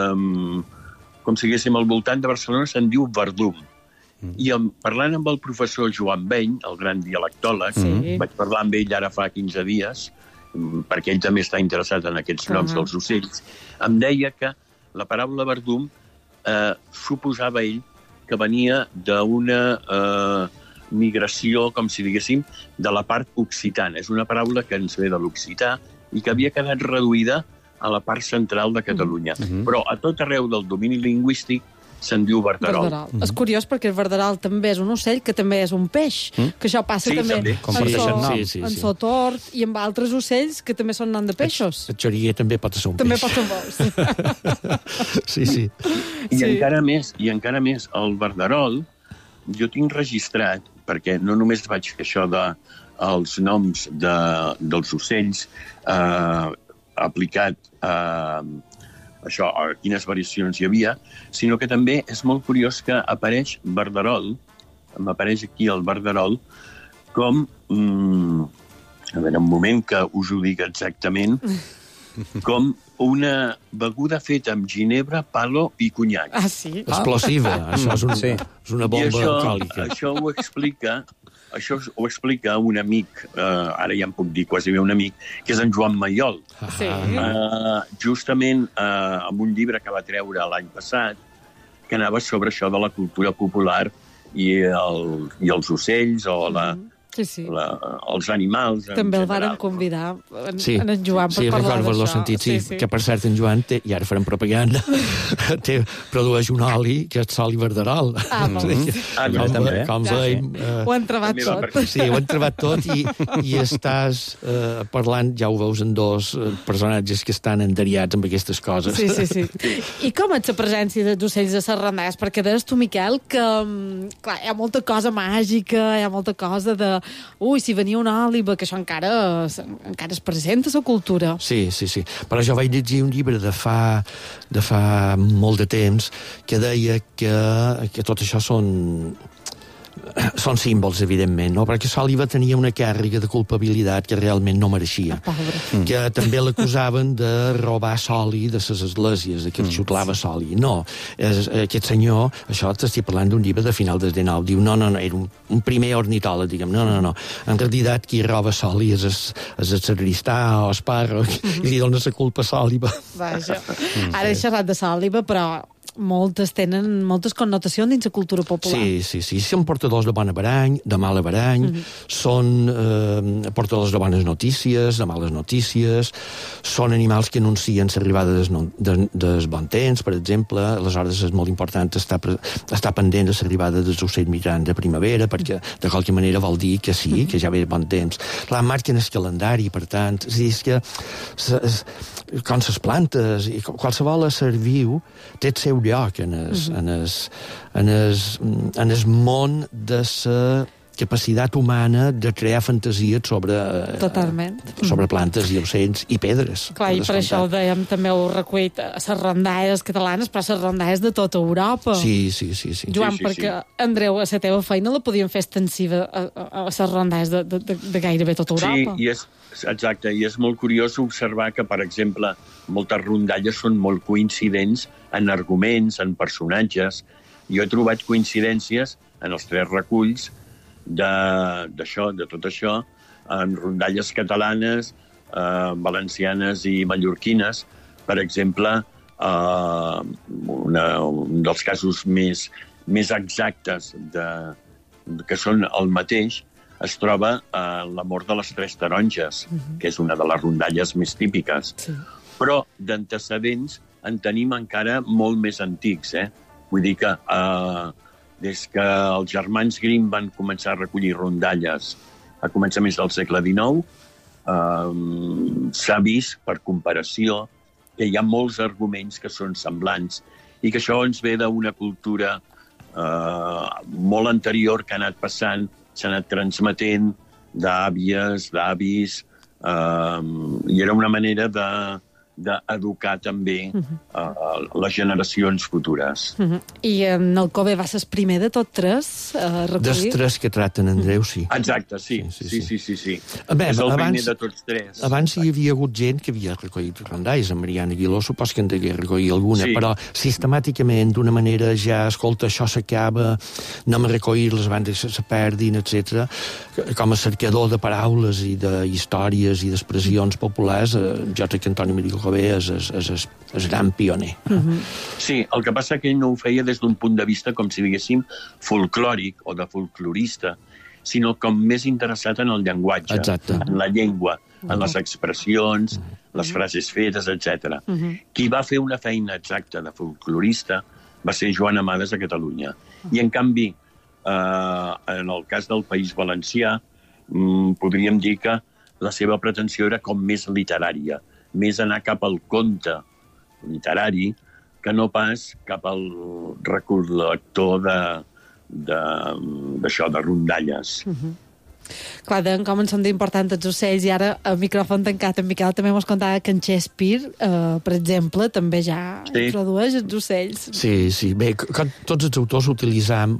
com si diguéssim, al voltant de Barcelona se'n diu verdum. I parlant amb el professor Joan Beny, el gran dialectòleg, vaig parlar amb ell ara fa 15 dies, perquè ell també està interessat en aquests noms dels ocells, em deia que la paraula verdum suposava ell que venia d'una migració, com si diguéssim, de la part occitana. És una paraula que ens ve de l'occità i que havia quedat reduïda a la part central de Catalunya. Però a tot arreu del domini lingüístic se'n diu verderol. És curiós perquè el verderol també és un ocell que també és un peix, que això passa també en sotort i amb altres ocells que també són nom de peixos. El xoriguer també pot ser un peix. També pot ser bous. Sí. I encara més, el verderol, jo tinc registrat, perquè no només vaig fer això dels noms dels ocells aplicat a això, quines variacions hi havia, sinó que també és molt curiós que apareix verderol, m'apareix aquí el verderol, com, a veure, un moment que us ho dic exactament, com una beguda feta amb ginebra, palo i conyac. Ah, sí? Explosiva, això és una bomba alcohòlica. Això ho explica un amic, ara ja em puc dir quasi bé un amic, que és en Joan Maiol. Sí. Justament amb un llibre que va treure l'any passat, que anava sobre això de la cultura popular i els ocells o els animals. També el varen convidar en Joan per parlar d'això. Sí, que per cert en Joan té, i ara farem propaganda, produeix un oli que és oli verderol. Ho han trebat tot. Sí, ho han trebat tot i estàs parlant, ja ho veus, en dos personatges que estan enderiats amb aquestes coses. Sí. I com és la presència dels ocells de Serrandàs? Perquè deies tu, Miquel, que clar, hi ha molta cosa màgica, hi ha molta cosa de si venia una òliba, que això encara es presenta a la cultura. Sí. Però jo vaig llegir un llibre de fa molt de temps que deia que tot això són símbols, evidentment, no? Perquè l'òliba tenia una càrrega de culpabilitat que realment no mereixia. Que també l'acusaven de robar soli de les esglésies, que xutlava soli. No, aquest senyor, això t'estic parlant d'un llibre de final del 19, diu, no, era un primer ornitòleg, diguem, no. En realitat, qui roba soli és el sagristà o el pàrroc, i li dona la culpa a l'òliba. Vaja. Ara he xerrat de l'òliba, però moltes tenen moltes connotacions dins la cultura popular. Sí. Són portadors de bon averany, de mal averany, són portadors de bones notícies, de males notícies, són animals que anuncien l'arribada del bon temps, per exemple. Aleshores és molt important estar pendent de l'arribada dels ocells migrants de primavera, perquè de qualque manera vol dir que sí, que ja ve bon temps. Clar, marquen el calendari, per tant, és que com les plantes, i qualsevol ésser viu té el seu lloc en el món de la capacitat humana de crear fantasies sobre plantes i ocells i pedres. Clar, i per això ho dèiem, també ho recuit a les rondalles catalanes, però les rondalles de tota Europa. Sí. Joan, perquè, Andreu, a la teva feina la podíem fer extensiva a les rondalles de gairebé tota Europa. Sí, exacte, i és molt curiós observar que, per exemple, moltes rondalles són molt coincidents en arguments, en personatges. Jo he trobat coincidències en els 3 reculls de tot això, en rondalles catalanes, valencianes i mallorquines. Per exemple, un dels casos més exactes que són el mateix es troba a l'amor de les tres taronges, que és una de les rondalles més típiques. Sí. Però d'antecedents en tenim encara molt més antics. Vull dir que des que els germans Grimm van començar a recollir rondalles a començaments del segle XIX, s'ha vist, per comparació, que hi ha molts arguments que són semblants i que això ens ve d'una cultura molt anterior que ha anat passant, s'ha anat transmetent d'àvies, d'avis, i era una manera d'educar també les generacions futures. I en el Cove va ser el primer de tots tres a recollir? Dels tres que traten, Andreu, sí. Exacte, sí. És el primer de tots tres. Abans hi havia hagut gent que havia recollit rondalles. En Mariana Aguiló supos que en degué recollir alguna, però sistemàticament, d'una manera ja, escolta, això s'acaba, anem a recollir-les abans que se perdin, etc. Com a cercador de paraules i d'històries i d'expressions populars, jo crec que Antoni Maria Cové és gran pioner. Sí, el que passa que ell no ho feia des d'un punt de vista, com si diguéssim, folclòric o de folclorista, sinó com més interessat en el llenguatge, en la llengua, en les expressions, les frases fetes, etc. Qui va fer una feina exacta de folclorista va ser Joan Amades a Catalunya. I, en canvi, en el cas del País Valencià, podríem dir que la seva pretensió era com més literària, més anar cap al conte literari que no pas cap al recol·lector d'això, de rondalles. Clar, com en són d'importants els ocells, i ara, a micròfon tancat, en Miquel també mos contava que en Shakespeare, per exemple, també ja introdueix els ocells. Sí. Bé, tots els autors utilitzen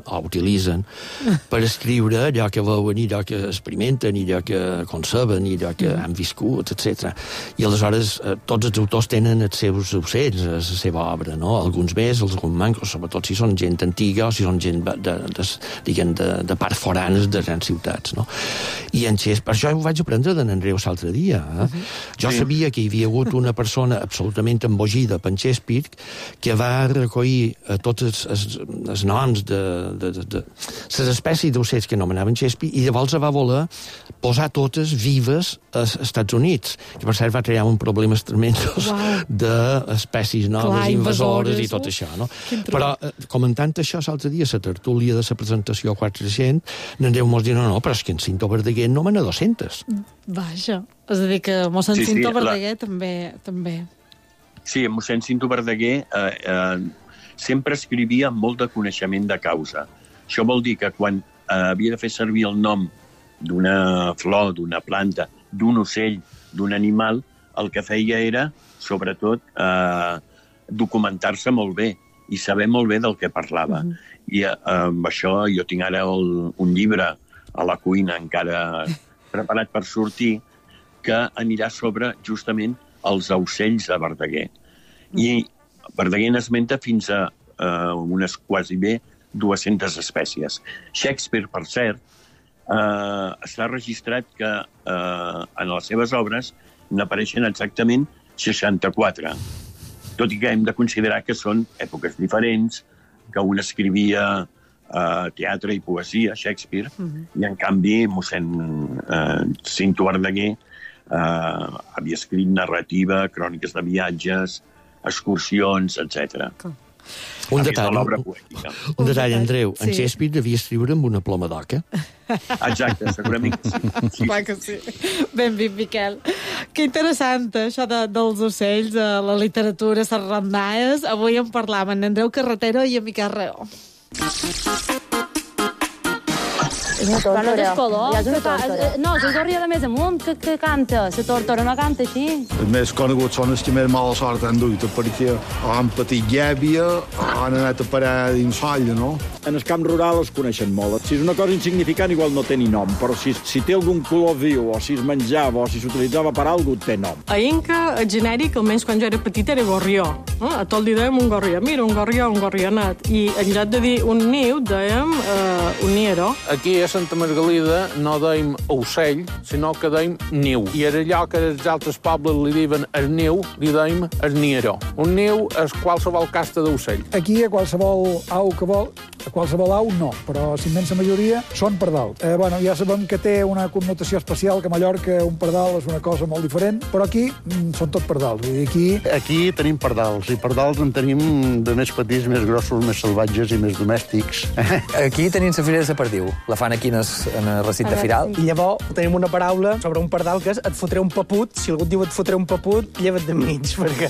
per escriure allò que veuen, i allò que experimenten, i allò que conceben, i allò que han viscut, etc. I aleshores tots els autors tenen els seus ocells, la seva obra, no? Alguns més, alguns mancs, sobretot si són gent antiga o si són gent de parts foranes de grans ciutats, no? I en Shakespeare, per això ho vaig aprendre d'en Andreu l'altre dia. Jo sabia que hi havia hagut una persona absolutament embogida per en Shakespeare que va recollir tots els noms de les espècies d'ocells que anomenaven Shakespeare, i llavors va voler posar totes vives als Estats Units, que per cert va crear un problemes tremendos d'espècies noves, invasores i tot això, no? Però comentant això l'altre dia, la tertúlia de la presentació 400, n'Andreu mos diu, no, però és que en Cinto Verdaguer no mena 200. Vaja, és a dir que mossèn Cinto Verdaguer també. Sí, mossèn Cinto Verdaguer sempre escrivia amb molt de coneixement de causa. Això vol dir que quan havia de fer servir el nom d'una flor, d'una planta, d'un ocell, d'un animal, el que feia era, sobretot, documentar-se molt bé i saber molt bé del que parlava. I amb això jo tinc ara un llibre a la cuina encara preparat per sortir, que anirà sobre justament els ocells de Verdaguer. I Verdaguer n'esmenta fins a unes quasi bé 200 espècies. Shakespeare, per cert, està registrat que en les seves obres n'apareixen exactament 64, tot i que hem de considerar que són èpoques diferents, que un escrivia teatre i poesia, Shakespeare, i en canvi mossèn Cinto Verdaguer havia escrit narrativa, cròniques de viatges, excursions, etc. Un detall, Andreu. En Shakespeare devia escriure amb una ploma d'oca. Exacte, segurament que sí. Clar que sí. Ben vist, Miquel. Que interessant, això dels ocells, la literatura, les rondalles. Avui en parlaven en Andreu Carretero i en Miquel Reó. És una tórtora. Ja és una tórtora. No, és la torria de més amunt que canta. La tórtora no canta així. Els més coneguts són els que més mala sort han duit, perquè han patit llàbia, han anat a parar dins l'olla, no? En el camp rural es coneixen molt. Si és una cosa insignificant, igual no té ni nom, però si té algun color viu, o si es menjava, o si s'utilitzava per alguna cosa, té nom. A Inca, el genèric, almenys quan jo era petit, era gorrió. A tot li dèiem un gorrió. Mira, un gorrionet. I en lloc de dir un niu, dèiem un niero. Aquí a Santa Margalida no deim ocell, sinó que deim niu. I era allò que els altres pobles li diuen el niu, li deim el nieró. Un niu és qualsevol casta d'ocell. Aquí a qualsevol au que vol, a qualsevol au no, però la immensa majoria són pardals. Bueno, ja sabem que té una connotació especial, que a Mallorca un pardal és una cosa molt diferent, però aquí són tots pardals. Aquí tenim pardals, i pardals en tenim de més petits, més grossos, més salvatges i més domèstics. Aquí tenim la Fira de la Perdiu. La fan aquí en el recinte firal. I llavors tenim una paraula sobre un pardal que és et fotré un paput. Si algú et diu et fotré un paput, lleva't de mig, perquè...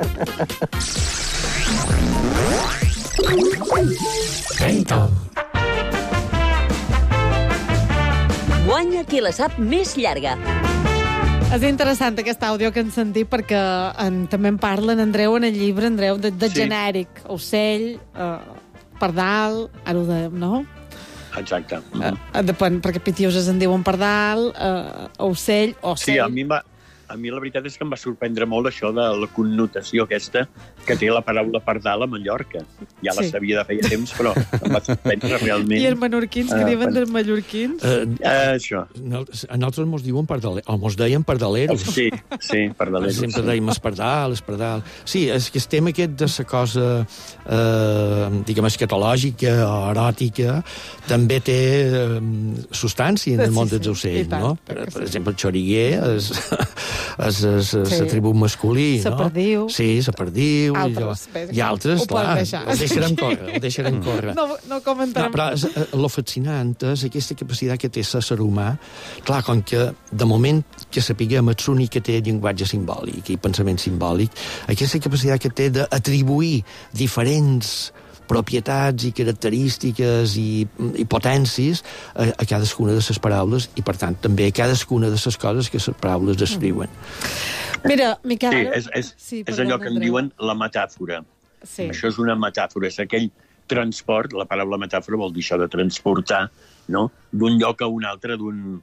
Guanya qui la sap més llarga. És interessant aquest àudio que hem sentit perquè també en parla en Andreu en el llibre, Andreu, de genèric. Ocell, pardal, ara ho dèiem, no? Exacte. Depèn, perquè pitiuses en diuen pardal, ocell, ocell... Sí, a mi la veritat és que em va sorprendre molt això de la connotació aquesta que té la paraula pardal a Mallorca. Ja la sabia de feia temps, però em va sorprendre realment. I els menorquins, que diuen dels mallorquins? Això. A nosaltres mos diuen pardaleros, o mos deien pardaleros. Sí, pardaleros. Sempre deien espardal. Sí, és que el tema aquest de la cosa, diguem, escatològica o eròtica, també té substància en el món dels ocells, no? Per exemple, el xoriguer és l'atribut masculí, no? La perdiu. Sí, la perdiu. I altres, clar, ho deixarem córrer. No comentarem. Però el fascinant és aquesta capacitat que té l'ésser humà. Clar, com que de moment que sapiguem és l'únic que té llenguatge simbòlic i pensament simbòlic, aquesta capacitat que té d'atribuir diferents propietats i característiques i potències a cadascuna de les paraules i, per tant, també a cadascuna de les coses que les paraules descriuen. Mira, Miquel... Sí, és allò que en diuen la metàfora. Sí. Això és una metàfora, és aquell transport, la paraula metàfora vol dir això de transportar, no?, d'un lloc a un altre,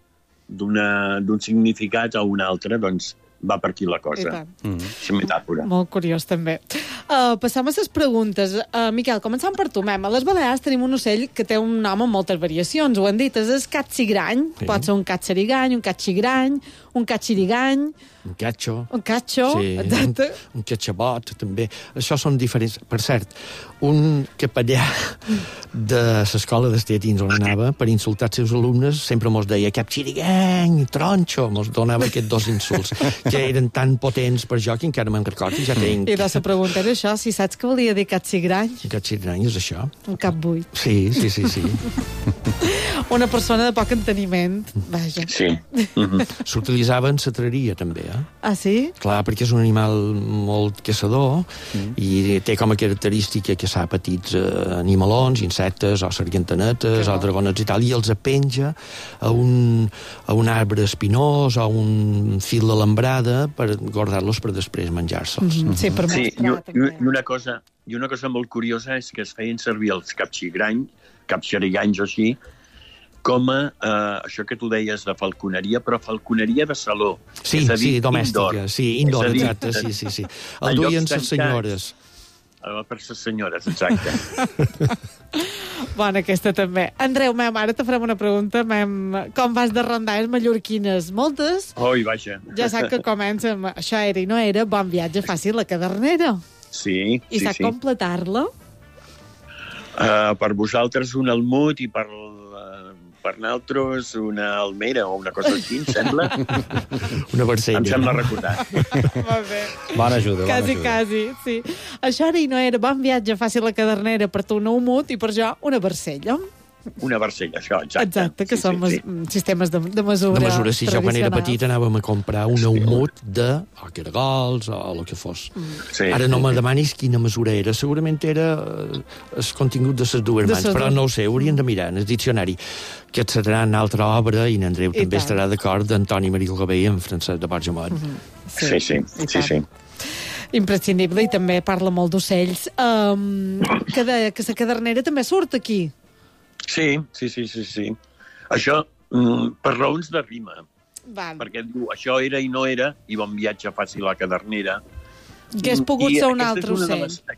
d'un significat a un altre, doncs va per aquí la cosa. És metàfora. Molt curiós, també. Passam a les preguntes. Miquel, començant per tu, Mem. A les Balears tenim un ocell que té un nom amb moltes variacions. Ho han dit, és el catxigrany. Sí. Pot ser un catxarigany, un catxigrany, un catxirigany... Un catxo. Un catxo, sí, exacte. Un catxabot, també. Això són diferents. Per cert, un capellà de l'escola d'estetins on anava, per insultar els seus alumnes, sempre mos deia capxirigany, tronxo, mos donava aquests dos insults, que eren tan potents per jo que encara me'n recordo, ja tenc... I la pregunta era això, si saps què volia dir catxigrany? Catxigrany és això. Un cap buit. Sí. Una persona de poc enteniment, vaja. Sí. S'utilitzava en cetreria, també, Ah, sí? Clar, perquè és un animal molt caçador i té com a característica que s'ha petits animalons, insectes o sargantanetes o dragonets i tal, i els penja a un arbre espinós o un fil d'alambrada per guardar-los per després menjar-se'ls. Sí, per mostrar, també. I una cosa molt curiosa és que es feien servir els capxariganys o així, com a això que tu deies de falconeria, però falconeria de saló. Sí, domèstica. Indoor, exacte, sí. El duien les senyores. Per les senyores, exacte. Bona, aquesta també. Andreu, ara te farem una pregunta. Com vas de rondalles mallorquines? Moltes? Oi, vaja. Ja saps que comença amb això era i no era, bon viatge fàcil a Cadernera. Sí. I saps completar-la? Per vosaltres un almut i per naltros una almera o una cosa així, em sembla. Una barcella. Em sembla recordar. Molt bé. Bona ajuda. Quasi, sí. Això ara i no era bon viatge fàcil a Cadernera, per tu un almut i per jo una barcella. Una barcella, això, exacte. Exacte, que són sistemes de mesura. De mesura, sí. Jo quan era petit anàvem a comprar un almut de caragols o el que fos. Ara no me demanis quina mesura era. Segurament era el contingut de les dues mans, però no ho sé, hauríem de mirar en el diccionari, que et serà una altra obra, i n'Andreu també estarà d'acord, d'Antoni Maria Gabé i en Francesc de Borgemont. Sí. Imprescindible, i també parla molt d'ocells. Que la Cadernera també surt aquí. Sí. Això, per raons de rima. Perquè diu, això era i no era, i bon viatge fàcil a Cadernera. Que has pogut ser un altre ocell.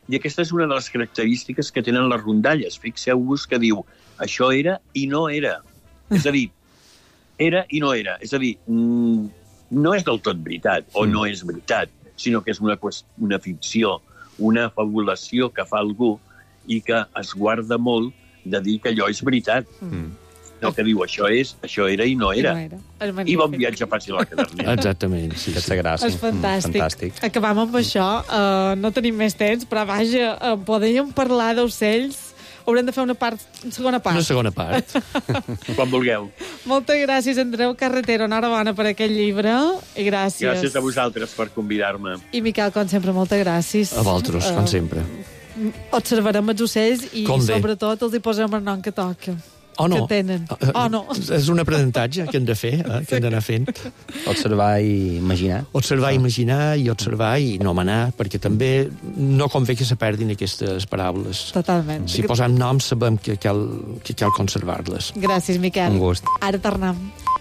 I aquesta és una de les característiques que tenen les rondalles. Fixeu-vos que diu, això era i no era. És a dir, era i no era. És a dir, no és del tot veritat, o no és veritat, sinó que és una ficció, una fabulació que fa algú i que es guarda molt de dir que allò és veritat. No, que diu, això era i no era. I bon viatge fàcil a la cadernera. Exactament, sí. Aquesta gràcia. És fantàstic. Acabam amb això. No tenim més temps, però vaja, podríem parlar d'ocells. Haurem de fer una segona part. Una segona part. Quan vulgueu. Moltes gràcies, Andreu Carretero. Enhorabona per aquest llibre. I gràcies. Gràcies a vosaltres per convidar-me. I Miquel, com sempre, moltes gràcies. A vosaltres, com sempre. Observarem els ocells i, sobretot, els hi posem el nom que toca. O no. Que tenen. O no. És un aprenentatge que hem de fer, que hem d'anar fent. Observar i imaginar. Observar i imaginar, i observar i nomenar, perquè també no convé que se perdin aquestes paraules. Totalment. Si posem noms sabem que cal conservar-les. Gràcies, Miquel. Un gust. Ara tornem.